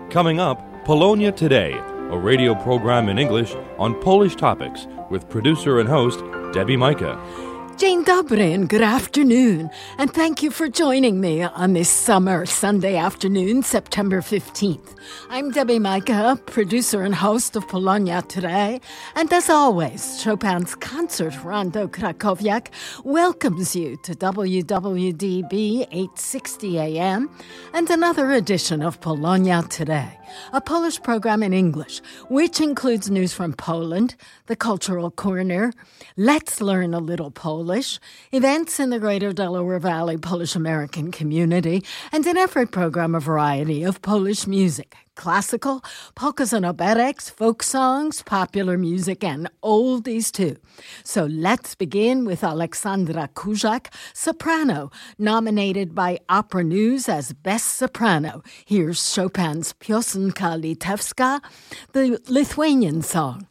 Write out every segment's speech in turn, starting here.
Coming up, Polonia Today, a radio program in English on Polish topics with producer and host Debbie Micah. Dzień dobry and good afternoon, and thank you for joining me on this summer Sunday afternoon, September 15th. I'm Debbie Micah, producer and host of Polonia Today, and as always, Chopin's Concert Rondo Krakowiak welcomes you to WWDB 860 AM and another edition of Polonia Today, a Polish program in English, which includes news from Poland, the Cultural Corner, Let's Learn a Little Polish, events in the Greater Delaware Valley Polish-American community, and in every program a variety of Polish music, classical, polkas and operets, folk songs, popular music, and oldies too. So let's begin with Aleksandra Kurzak, soprano, nominated by Opera News as Best Soprano. Here's Chopin's Piosenka Litewska, the Lithuanian song.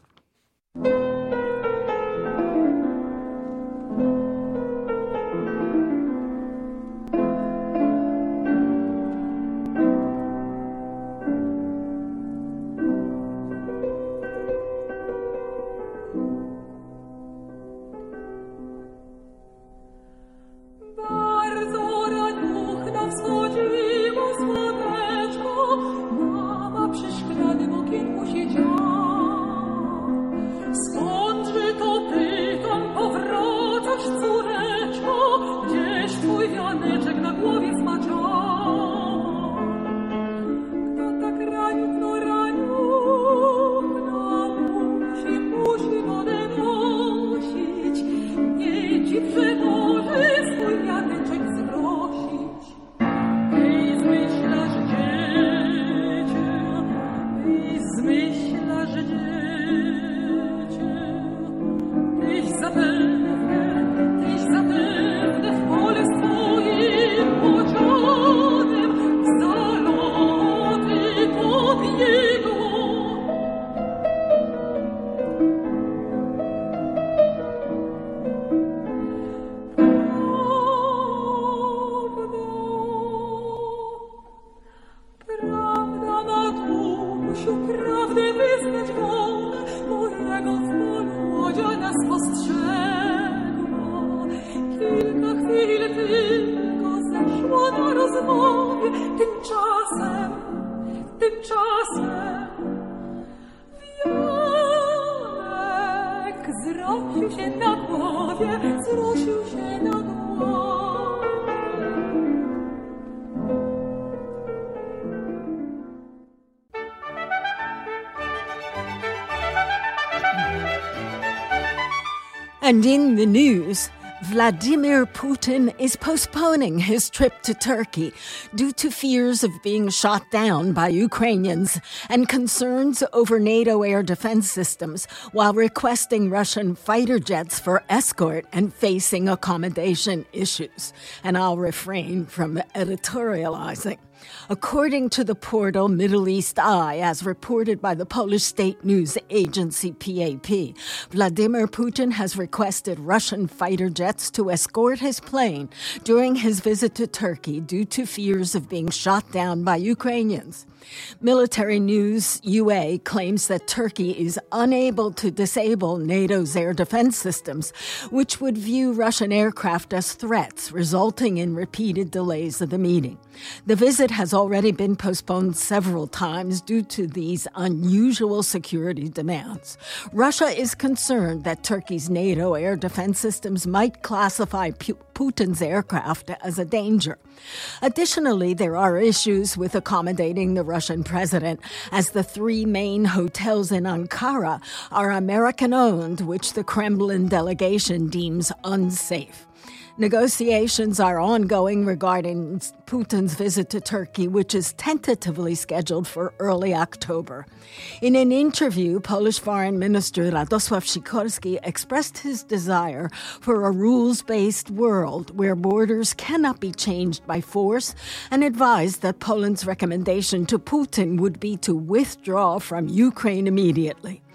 And in the news, Vladimir Putin is postponing his trip to Turkey due to fears of being shot down by Ukrainians and concerns over NATO air defense systems while requesting Russian fighter jets for escort and facing accommodation issues. And I'll refrain from editorializing. According to the portal Middle East Eye, as reported by the Polish state news agency PAP, Vladimir Putin has requested Russian fighter jets to escort his plane during his visit to Turkey due to fears of being shot down by Ukrainians. Military News UA claims that Turkey is unable to disable NATO's air defense systems, which would view Russian aircraft as threats, resulting in repeated delays of the meeting. The visit has already been postponed several times due to these unusual security demands. Russia is concerned that Turkey's NATO air defense systems might classify Putin's aircraft as a danger. Additionally, there are issues with accommodating the Russian president, as the three main hotels in Ankara are American-owned, which the Kremlin delegation deems unsafe. Negotiations are ongoing regarding Putin's visit to Turkey, which is tentatively scheduled for early October. In an interview, Polish Foreign Minister Radosław Sikorski expressed his desire for a rules-based world where borders cannot be changed by force and advised that Poland's recommendation to Putin would be to withdraw from Ukraine immediately.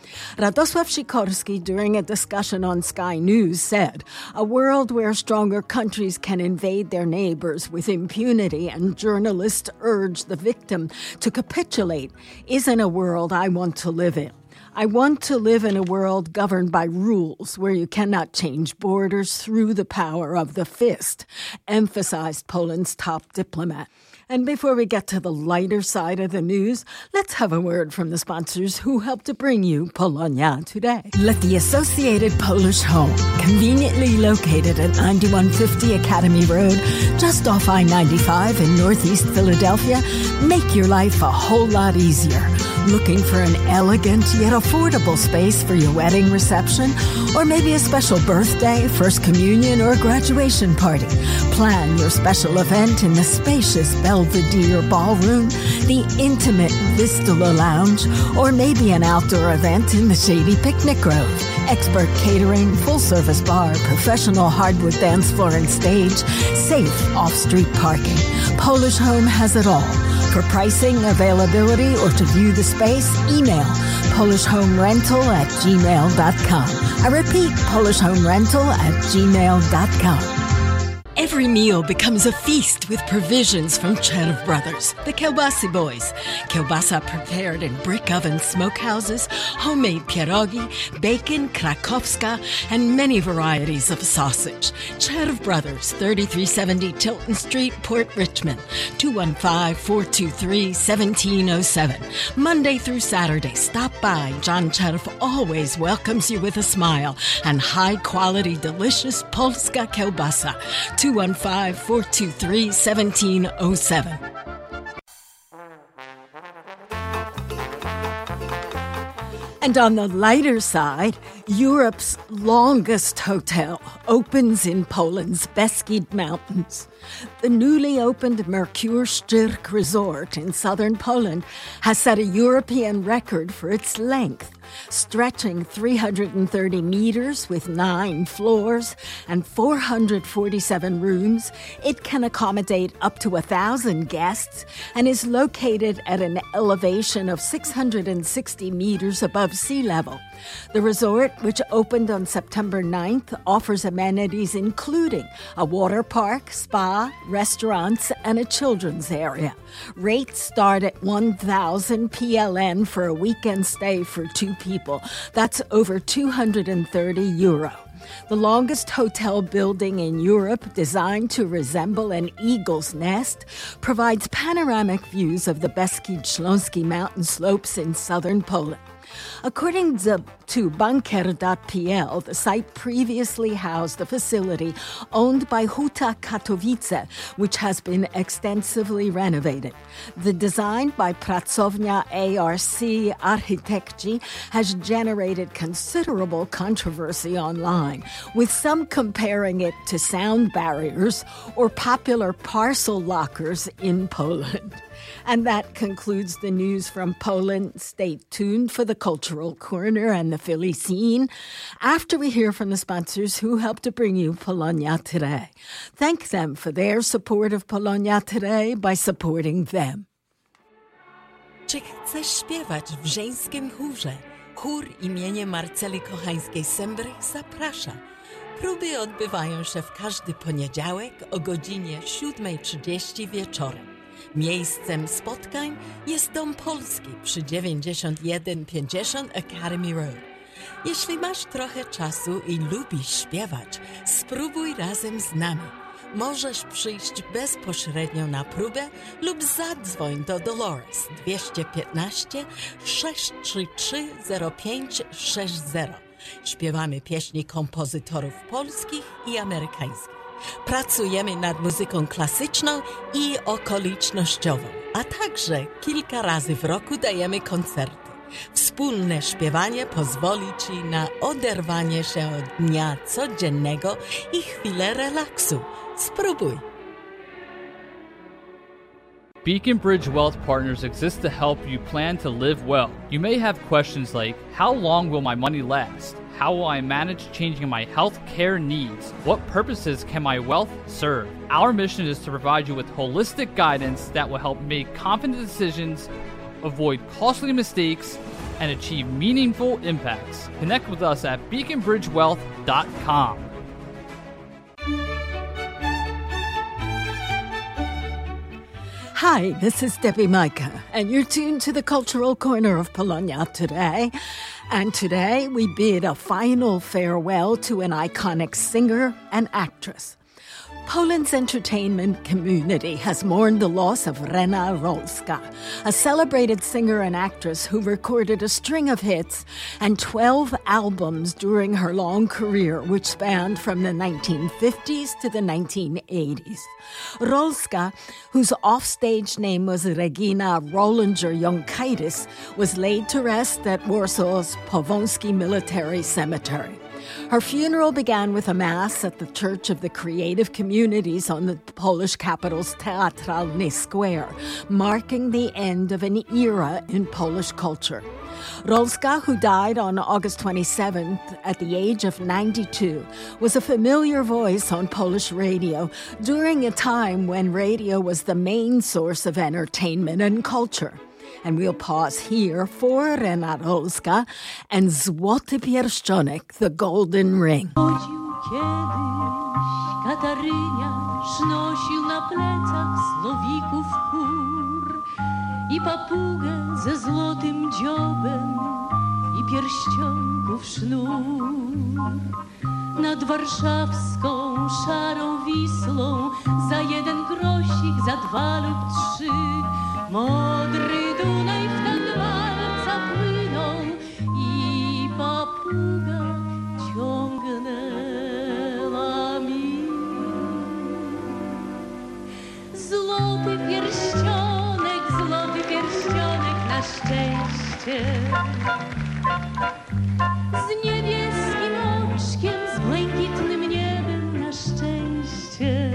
Radosław Sikorski, during a discussion on Sky News, said, "A world where stronger countries can invade their neighbors with impunity and journalists urge the victim to capitulate isn't a world I want to live in. I want to live in a world governed by rules where you cannot change borders through the power of the fist," emphasized Poland's top diplomat. And before we get to the lighter side of the news, let's have a word from the sponsors who help to bring you Polonia Today. Let the Associated Polish Home, conveniently located at 9150 Academy Road, just off I-95 in Northeast Philadelphia, make your life a whole lot easier. Looking for an elegant yet affordable space for your wedding reception, or maybe a special birthday, first communion, or graduation party? Plan your special event in the spacious Belvedere Ballroom, the intimate Vistula Lounge, or maybe an outdoor event in the shady Picnic Grove. Expert catering, full-service bar, professional hardwood dance floor and stage, safe off-street parking. Polish Home has it all. For pricing, availability, or to view the space, email polishhomerental@gmail.com. I repeat, polishhomerental@gmail.com. Every meal becomes a feast with provisions from Czerw Brothers, the Kiełbasy Boys. Kiełbasa prepared in brick oven smokehouses, homemade pierogi, bacon, krakowska, and many varieties of sausage. Czerw Brothers, 3370 Tilton Street, Port Richmond, 215-423-1707. Monday through Saturday, stop by. John Czerw always welcomes you with a smile and high-quality, delicious Polska Kiełbasa. 215-423-1707. And on the lighter side, Europe's longest hotel opens in Poland's Beskid Mountains. The newly opened Mercure Szczyrk Resort in southern Poland has set a European record for its length, stretching 330 meters with 9 floors and 447 rooms. It can accommodate up to 1,000 guests and is located at an elevation of 660 meters above sea level. The resort, which opened on September 9th, offers amenities including a water park, spa, restaurants, and a children's area. Rates start at 1,000 PLN for a weekend stay for 2 people. That's over €230. The longest hotel building in Europe, designed to resemble an eagle's nest, provides panoramic views of the Beskid Śląski mountain slopes in southern Poland. According to Bankier.pl, the site previously housed a facility owned by Huta Katowice, which has been extensively renovated. The design by Pracownia ARC Architekci has generated considerable controversy online, with some comparing it to sound barriers or popular parcel lockers in Poland. And that concludes the news from Poland. Stay tuned for the Cultural Corner and the Philly Scene after we hear from the sponsors who help to bring you Polonia Today. Thank them for their support of Polonia Today by supporting them. Czy chcesz śpiewać w żeńskim chórze? Chór imienia Marceli Kochańskiej-Sembry zaprasza. Próby odbywają się w każdy poniedziałek o godzinie 7:30 wieczorem. Miejscem spotkań jest Dom Polski przy 9150 Academy Road. Jeśli masz trochę czasu i lubisz śpiewać, spróbuj razem z nami. Możesz przyjść bezpośrednio na próbę lub zadzwoń do Dolores 215 633 0560. Śpiewamy pieśni kompozytorów polskich i amerykańskich. Pracujemy nad muzyką klasyczną i okolicznościową, a także kilka razy w roku dajemy koncerty. Wspólne śpiewanie pozwoli Ci na oderwanie się od dnia codziennego i chwilę relaksu. Spróbuj! Beacon Bridge Wealth Partners exists to help you plan to live well. You may have questions like, how long will my money last? How will I manage changing my health care needs? What purposes can my wealth serve? Our mission is to provide you with holistic guidance that will help make confident decisions avoid costly mistakes, and achieve meaningful impacts. Connect with us at beaconbridgewealth.com. Hi, this is Debbie Micah, and you're tuned to the Cultural Corner of Polonia today. And today we bid a final farewell to an iconic singer and actress. Poland's entertainment community has mourned the loss of Rena Rolska, a celebrated singer and actress who recorded a string of hits and 12 albums during her long career, which spanned from the 1950s to the 1980s. Rolska, whose offstage name was Regina Rollinger-Jonkaitis, was laid to rest at Warsaw's Powązki Military Cemetery. Her funeral began with a mass at the Church of the Creative Communities on the Polish capital's Teatralny Square, marking the end of an era in Polish culture. Rolska, who died on August 27th at the age of 92, was a familiar voice on Polish radio during a time when radio was the main source of entertainment and culture. And we'll pause here for Rena Rolska and Złoty Pierścionek, the Golden Ring. Chodził kiedyś Kataryniarz, nosił na plecach Słowików chór i papugę ze złotym dziobem i pierścionków sznur. Nad warszawską szarą Wisłą za 1 grosik, za 2 lub 3 modry Dunaj w ten walca płynął i papuga ciągnęła mi. Złoty pierścionek na szczęście, z niebieskim oczkiem, z błękitnym niebem na szczęście.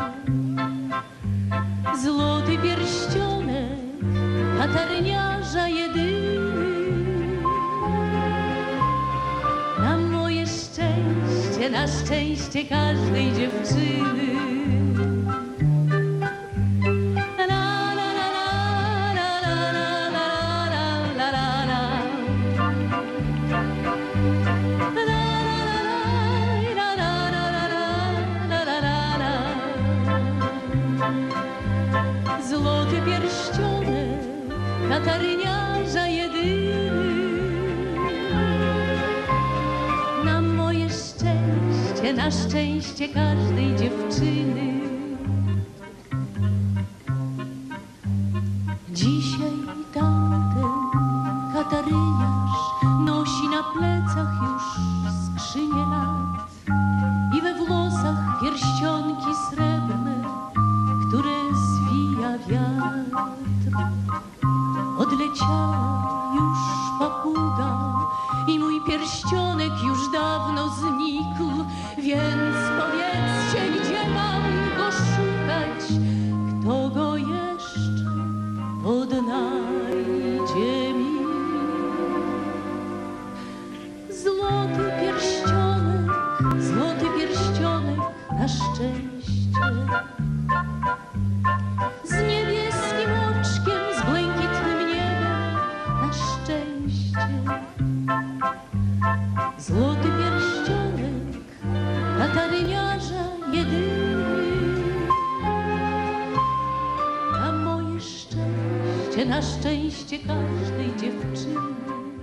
Złoty pierścionek kataryniarza jedyny, na moje szczęście, na szczęście każdej dziewczyny. Złoty pierścionek kataryniarza jedyny, na moje szczęście, na szczęście każdej dziewczyny. Dzisiaj tamten kataryniarz nosi na plecach już skrzynię lat i we włosach pierścionki srebrne, które zwija wiatr. Odleciała już papuga i mój pierścionek już dawno znikł, więc powiedzcie, gdzie mam go szukać, kto go jeszcze odnajdzie mi. Złoty pierścionek na szczęście, z niebieskim oczkiem, z błękitnym niebem na szczęście. Złoty pierścionek kataryniarza jedyny, na moje szczęście, na szczęście każdej dziewczyny.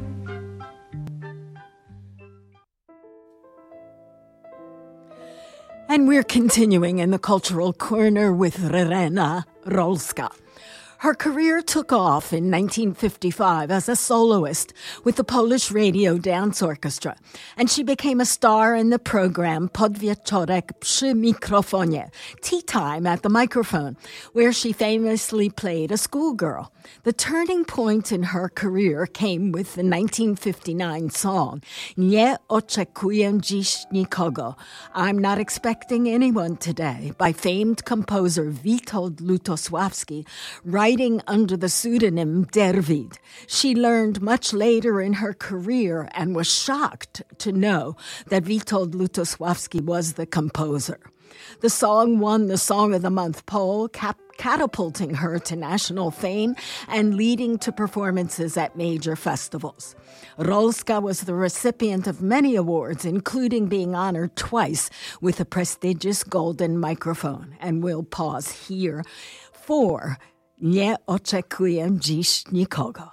And we're continuing in the Cultural Corner with Rena Rolska. Her career took off in 1955 as a soloist with the Polish Radio Dance Orchestra, and she became a star in the program Podwieczorek przy mikrofonie, Tea Time at the Microphone, where she famously played a schoolgirl. The turning point in her career came with the 1959 song, Nie oczekuję dziś nikogo, I'm Not Expecting Anyone Today, by famed composer Witold Lutosławski, writing under the pseudonym Derwid. She learned much later in her career and was shocked to know that Witold Lutosławski was the composer. The song won the Song of the Month poll, catapulting her to national fame and leading to performances at major festivals. Rolska was the recipient of many awards, including being honored twice with the prestigious Golden Microphone. And we'll pause here for Nie oczekuję dziś nikogo.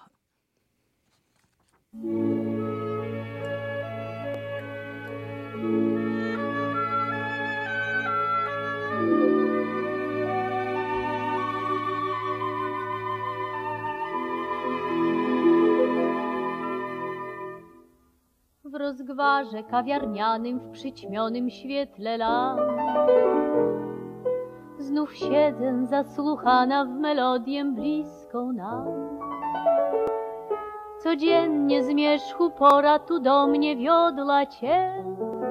W rozgwarze kawiarnianym, w przyćmionym świetle lamp znów siedzę zasłuchana w melodię bliską nam. Codziennie zmierzchu pora tu do mnie wiodła cię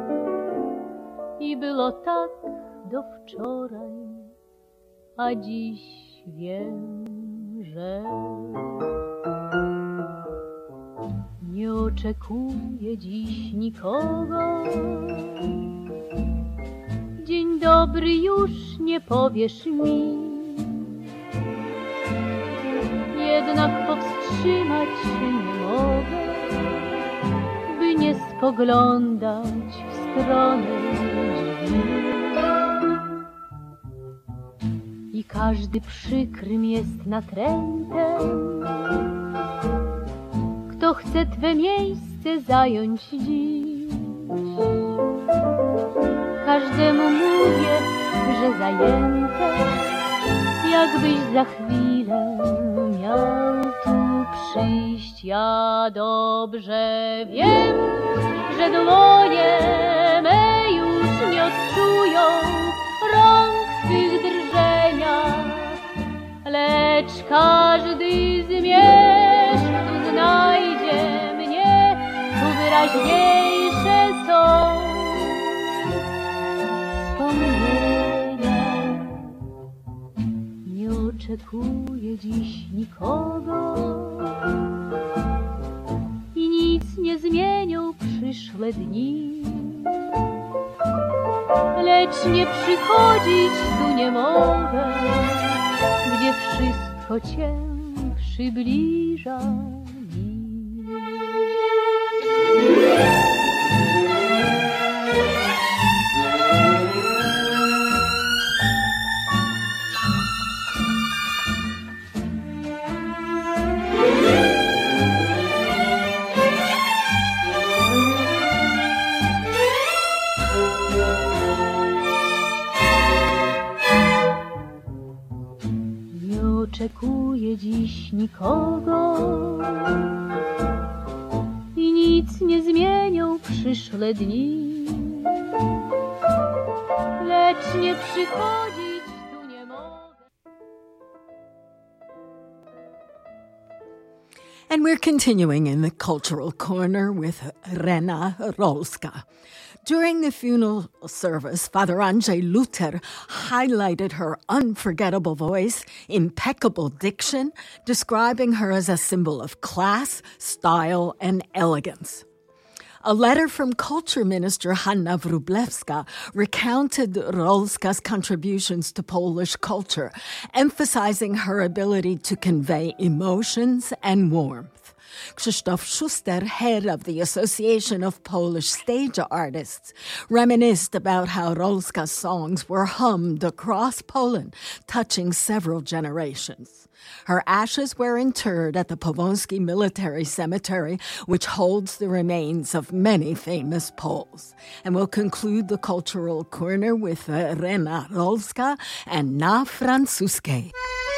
i było tak do wczoraj, a dziś wiem, że nie oczekuję dziś nikogo. Dzień dobry już nie powiesz mi, jednak powstrzymać się nie mogę, by nie spoglądać w stronę drzwi. I każdy przykrym jest natrętem, kto chce twe miejsce zająć dziś. Każdemu mówię, że zajęte, jakbyś za chwilę miał tu przyjść. Ja dobrze wiem, że dłonie me już nie odczują rąk twych drżenia, lecz każdy zmierzch tu znajdzie mnie, tu wyraźniejsze są wspomnienia. Nie oczekuję dziś nikogo i nic nie zmienią przyszłe dni, lecz nie przychodzić tu nie mogę, gdzie wszystko cię przybliża mi. Oczekuję dziś nikogo i nic nie zmienią przyszłe dni, lecz nie przychodzić tu nie mogę. And we're continuing in the cultural corner with Rena Rolska. During the funeral service, Father Andrzej Luther highlighted her unforgettable voice, impeccable diction, describing her as a symbol of class, style, and elegance. A letter from Culture Minister Hanna Wróblewska recounted Rolska's contributions to Polish culture, emphasizing her ability to convey emotions and warmth. Krzysztof Schuster, head of the Association of Polish Stage Artists, reminisced about how Rolska's songs were hummed across Poland, touching several generations. Her ashes were interred at the Powązki Military Cemetery, which holds the remains of many famous Poles. And we'll conclude the cultural corner with Rena Rolska and Na Francuskiej.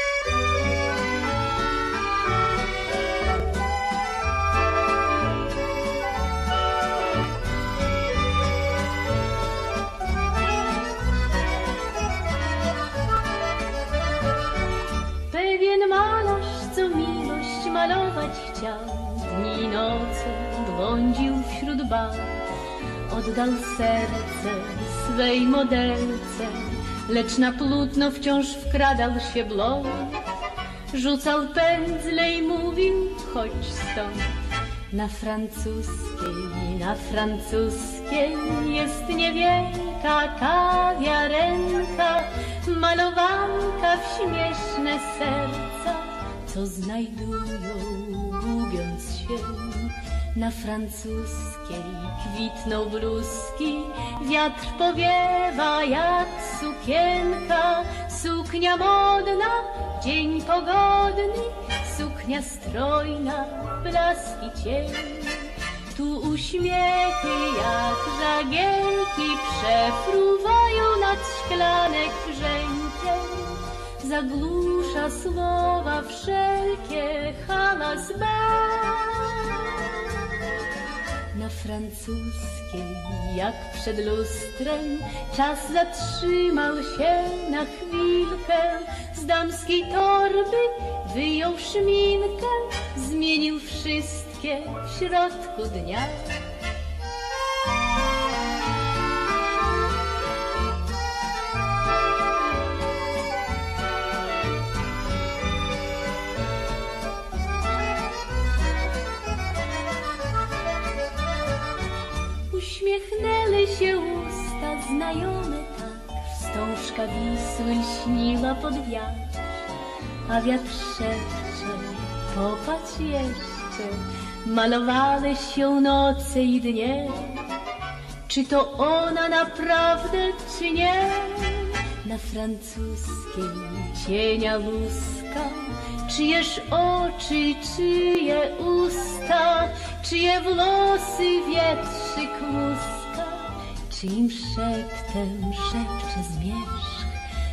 Malować chciał, dni i noce błądził wśród barw. Oddał serce swej modelce, lecz na płótno wciąż wkradał się blond. Rzucał pędzle i mówił, chodź stąd. Na francuskiej jest niewielki wielka kawiarenka, malowanka w śmieszne serca, co znajdują, gubiąc się. Na francuskiej kwitną bluzki, wiatr powiewa jak sukienka, suknia modna, dzień pogodny, suknia strojna, blask i cień. Tu uśmiechy jak żagielki przefruwają nad szklanek brzękiem. Zagłusza słowa wszelkie halas bar. Na francuskiej, jak przed lustrem, czas zatrzymał się na chwilkę. Z damskiej torby wyjął szminkę, zmienił wszystkie w środku dnia. Uśmiechnęły się usta znajome tak, wstążka Wisły lśniła pod wiatr, a wiatr szepcze, popatrz jeszcze, malowały się noce i dnie. Czy to ona naprawdę, czy nie? Na francuskiej cienia luska, czyjeż oczy, czyje usta, czyje włosy wietrzyk muska, czyim szeptem szepcze zmierzch.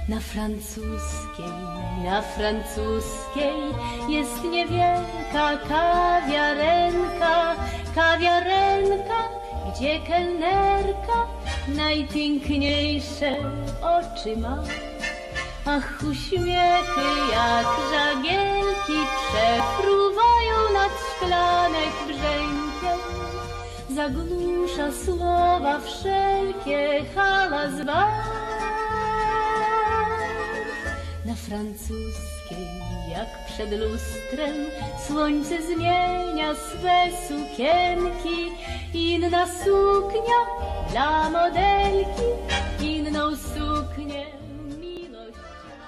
Na francuskiej jest niewielka kawiarenka, kawiarenka, gdzie kelnerka najpiękniejsze oczy ma. Ach, uśmiechy jak żagielki przefruwają nad szklanek brzękiem. Zagłusza słowa wszelkie halas bar. Na francuskiej, jak przed lustrem, słońce zmienia swe sukienki. Inna suknia dla modelki, inną suknię miłość.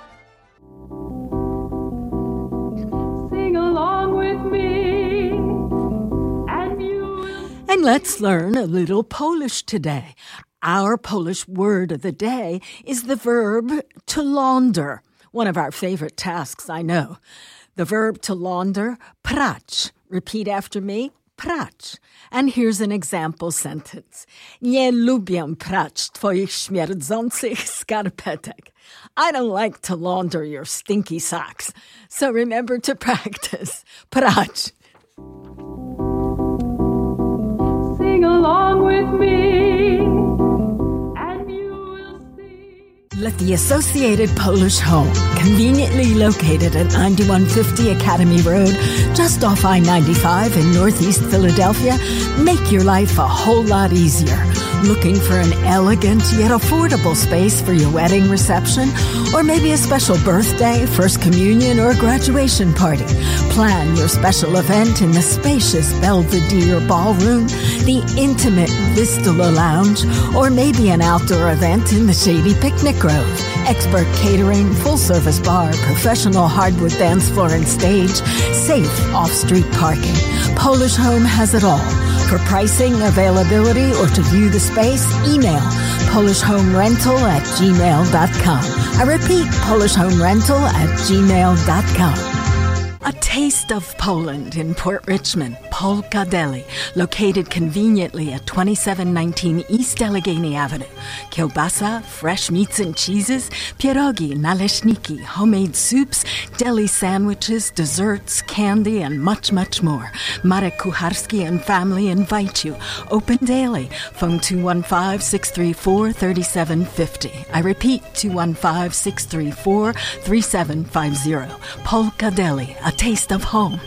Sing along with me and you will... And let's learn a little Polish today. Our Polish word of the day is the verb to launder. One of our favorite tasks, I know. The verb to launder, prać. Repeat after me, prać. And here's an example sentence. Nie lubię prać twoich śmierdzących skarpetek. I don't like to launder your stinky socks. So remember to practice. Prać. Sing along with me. Let the Associated Polish Home, conveniently located at 9150 Academy Road, just off I-95 in Northeast Philadelphia, make your life a whole lot easier. Looking for an elegant yet affordable space for your wedding reception, or maybe a special birthday, first communion, or graduation party? Plan your special event in the spacious Belvedere Ballroom, the intimate Vistula Lounge, or maybe an outdoor event in the shady Picnic Grove. Expert catering, full-service bar, professional hardwood dance floor and stage, safe off-street parking. Polish Home has it all. For pricing, availability, or to view the space, email polishhomerental@gmail.com. I repeat, polishhomerental@gmail.com. A taste of Poland in Port Richmond, Polka Deli, located conveniently at 2719 East Allegheny Avenue. Kielbasa, fresh meats and cheeses, pierogi, naleśniki, homemade soups, deli sandwiches, desserts, candy, and much, much more. Marek Kucharski and family invite you. Open daily. Phone 215-634-3750. I repeat, 215-634-3750. Polka Deli, a taste of home.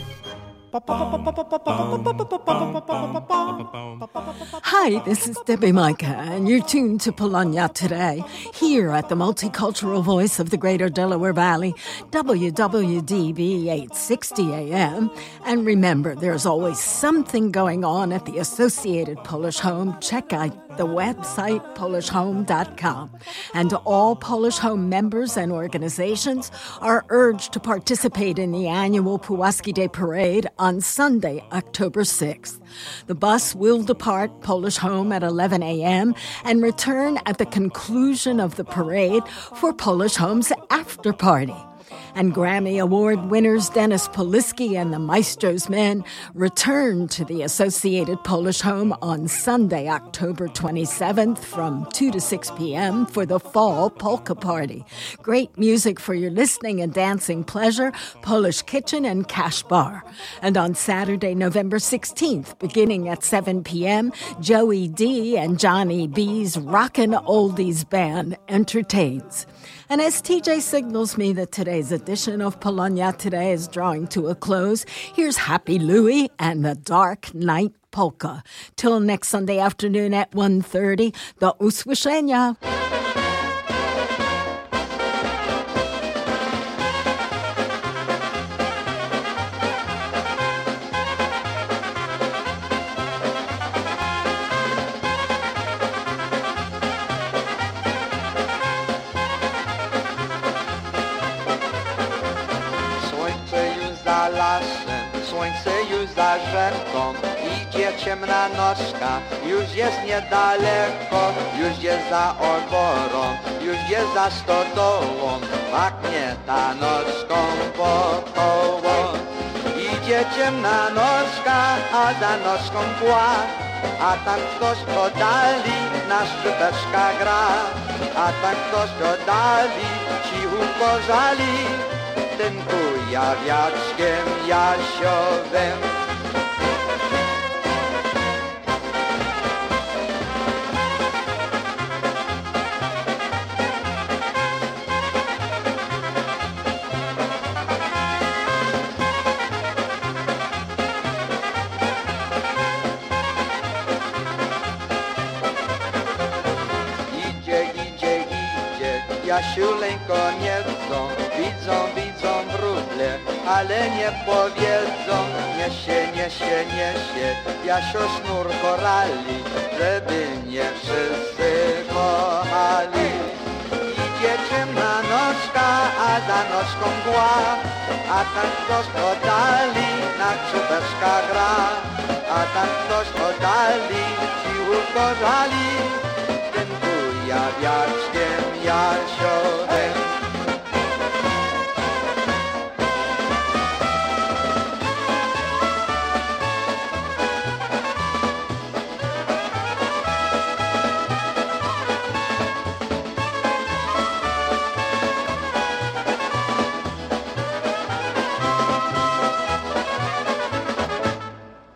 Hi, this is Debbie Micah, and you're tuned to Polonia Today, here at the multicultural voice of the Greater Delaware Valley, WWDB 860 AM. And remember, there's always something going on at the Associated Polish Home. Check out the website polishhome.com. And all Polish Home members and organizations are urged to participate in the annual Pułaski Day Parade on Sunday, October 6th. The bus will depart Polish Home at 11 a.m. and return at the conclusion of the parade for Polish Home's after party. And Grammy Award winners Dennis Polisky and the Maestro's Men return to the Associated Polish Home on Sunday, October 27th from 2 to 6 p.m. for the Fall Polka Party. Great music for your listening and dancing pleasure, Polish Kitchen and Cash Bar. And on Saturday, November 16th, beginning at 7 p.m., Joey D. and Johnny B's Rockin' Oldies Band entertains. And as TJ signals me that today's edition of Polonia Today is drawing to a close, here's Happy Louie and the Dark Night Polka. Till next Sunday afternoon at 1:30, do usłyszenia. Słońce już za rzeką, idzie ciemna nocka, już jest niedaleko, już jest za oborą, już jest za stodołą, pachnie ta nocką wokoło. Idzie ciemna nocka, a za nocką mgła, a tam ktoś oddali na skrzypeczkach gra, a tam ktoś oddali cichutko żali. Tym kujawiaczkiem jasiowym. Idzie, Jasiuleńko niedzą, widzą wróble, ale nie powiedzą, niesie, Jasio sznur korali, żeby nie wszyscy kochali. Idzie ciemna nocka, a za nocką mgła, a tam ktoś oddali, na krzypeczka gra, a tam ktoś oddali, cichutko żali, tym kujawiaczkiem Jasio.